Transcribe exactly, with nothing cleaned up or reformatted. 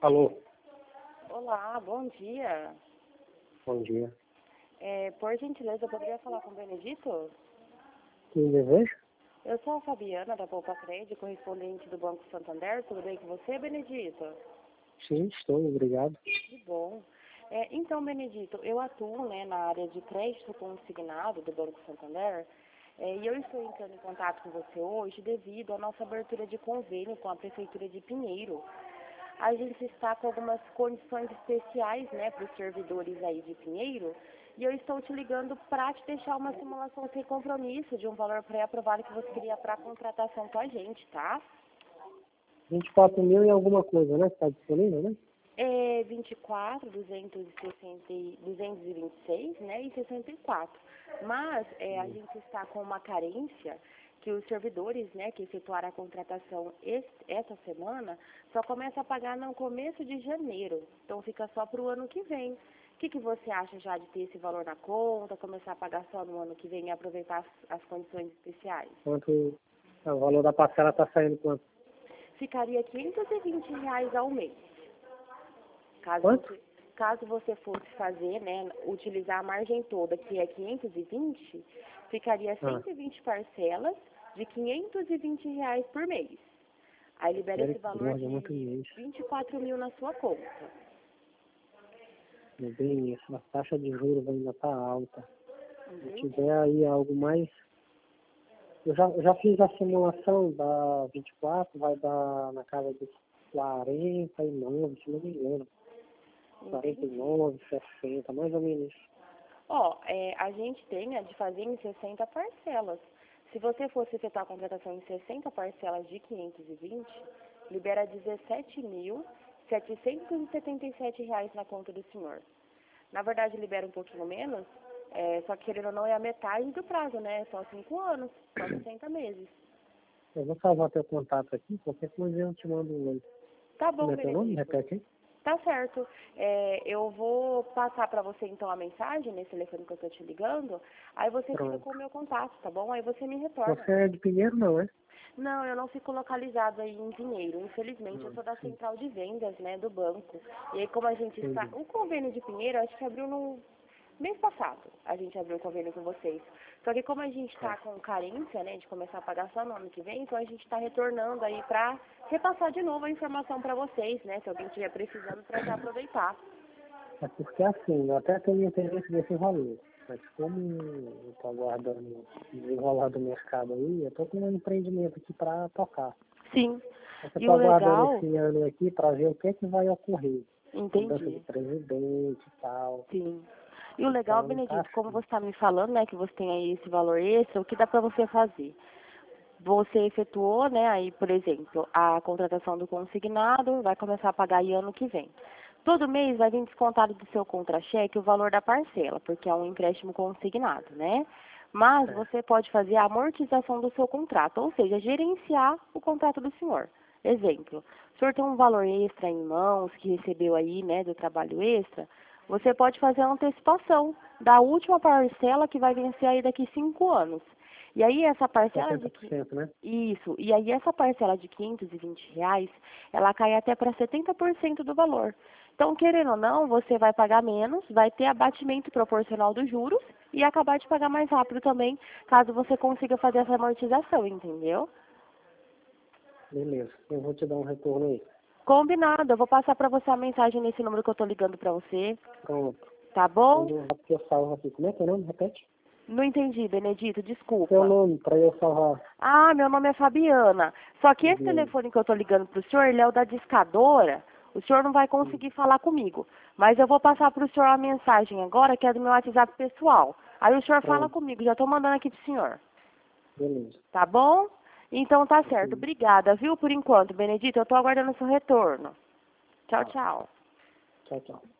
Alô, Olá, bom dia. bom dia. É, por gentileza, eu poderia falar com o Benedito? Quem deseja? Eu sou a Fabiana, da Poupa Crédito, correspondente do Banco Santander. Tudo bem com você, Benedito? Sim, estou, obrigado. Que bom. É, então, Benedito, eu atuo, né, na área de crédito consignado do Banco Santander, é, e eu estou entrando em contato com você hoje devido à nossa abertura de convênio com a Prefeitura de Pinheiro. A gente está com algumas condições especiais, né, para os servidores aí de Pinheiro, e eu estou te ligando para te deixar uma simulação sem compromisso de um valor pré-aprovado que você queria para a contratação com a gente, tá? vinte e quatro mil e alguma coisa, né? Está disponível, né? É vinte e quatro, duzentos e sessenta, duzentos e vinte e seis, né, e sessenta e quatro. Mas é, a gente está com uma carência que os servidores, né, que efetuaram a contratação esse, essa semana, só começa a pagar no começo de janeiro. Então fica só para o ano que vem. O que, que você acha já de ter esse valor na conta, começar a pagar só no ano que vem e aproveitar as, as condições especiais? Quanto o valor da parcela está saindo quanto? Ficaria quinhentos e vinte reais ao mês. Caso Quanto? você, caso você fosse fazer, né, utilizar a margem toda, que é quinhentos e vinte, ficaria Ah, cento e vinte parcelas de quinhentos e vinte reais por mês. Aí libera esse valor misericórdia, é muito de mês. vinte e quatro mil na sua conta. É bem isso. A taxa de juros ainda está alta. Se Entendi. tiver aí algo mais... Eu já, eu já fiz a simulação da vinte e quatro, vai dar na casa de quarenta e nove, se não me engano. quarenta e Entendi. nove, sessenta, mais ou menos isso. Ó, é, a gente tem a de fazer em sessenta parcelas. Se você fosse efetuar a contratação em sessenta parcelas de quinhentos e vinte, libera dezessete mil setecentos e setenta e sete reais na conta do senhor. Na verdade, libera um pouquinho menos, é, só que querendo ou não é a metade do prazo, né? São cinco anos, são sessenta meses. Eu vou salvar teu contato aqui, qualquer coisa eu te mando um link. Tá Como bom, é teu nome? Benedito. Repete aí. Tá certo. É, eu vou passar para você então a mensagem nesse telefone que eu tô te ligando, aí você fica Pronto. com o meu contato, tá bom? Aí você me retorna. Você é de Pinheiro, não, é? Não, eu não fico localizado aí em Pinheiro. Infelizmente, eu Não, sou da sim, central de vendas, né, do banco. E aí, como a gente está... entendi. O convênio de Pinheiro, acho que abriu no mês passado. A gente abriu o convênio com vocês. Só que como a gente está É. com carência, né, de começar a pagar só no ano que vem, então a gente está retornando aí para repassar de novo a informação para vocês, né, se alguém estiver precisando, para já aproveitar. É porque assim, eu até tenho interesse nesse valor. Mas como eu estou aguardando o desenrolar do mercado aí, eu estou com um empreendimento aqui para tocar. Sim. Eu E o estou aguardando legal... esse ano aqui para ver o que, é que vai ocorrer. Mudança de Entendi. presidente e tal. Sim. E o legal, Então tá Benedito, como assim. você está me falando, né, que você tem aí esse valor extra, o que dá para você fazer? Você efetuou, né, aí, por exemplo, a contratação do consignado, vai começar a pagar aí ano que vem. Todo mês vai vir descontado do seu contra-cheque o valor da parcela, porque é um empréstimo consignado, né? Mas É. você pode fazer a amortização do seu contrato, ou seja, gerenciar o contrato do senhor. Exemplo, o senhor tem um valor extra em mãos que recebeu aí, né, do trabalho extra, você pode fazer a antecipação da última parcela que vai vencer aí daqui cinco anos. E aí essa parcela de setenta por que cento, né? isso, e aí essa parcela de quinhentos e vinte reais, ela cai até para setenta por cento do valor. Então, querendo ou não, você vai pagar menos, vai ter abatimento proporcional dos juros e acabar de pagar mais rápido também, caso você consiga fazer essa amortização, entendeu? Beleza. Eu vou te dar um retorno aí. Combinado, eu vou passar para você a mensagem nesse número que eu estou ligando para você, Pronto. tá bom? Eu eu salvo aqui. Como é que é o nome? Repete. Não entendi, Benedito, Seu desculpa. nome, para eu salvar. Ah, meu nome é Fabiana. Só que esse Fabiano. telefone que eu estou ligando para o senhor, ele é o da discadora. O senhor não vai Hum, conseguir falar comigo. Mas eu vou passar para o senhor a mensagem agora, que é do meu WhatsApp pessoal. Aí o senhor fala Pronto. comigo, já estou mandando aqui para o senhor. Beleza. Tá bom? Então tá certo. Ok. Obrigada, viu, por enquanto, Benedito? Eu estou aguardando o seu retorno. Tchau, Tá. tchau. Tchau, tchau.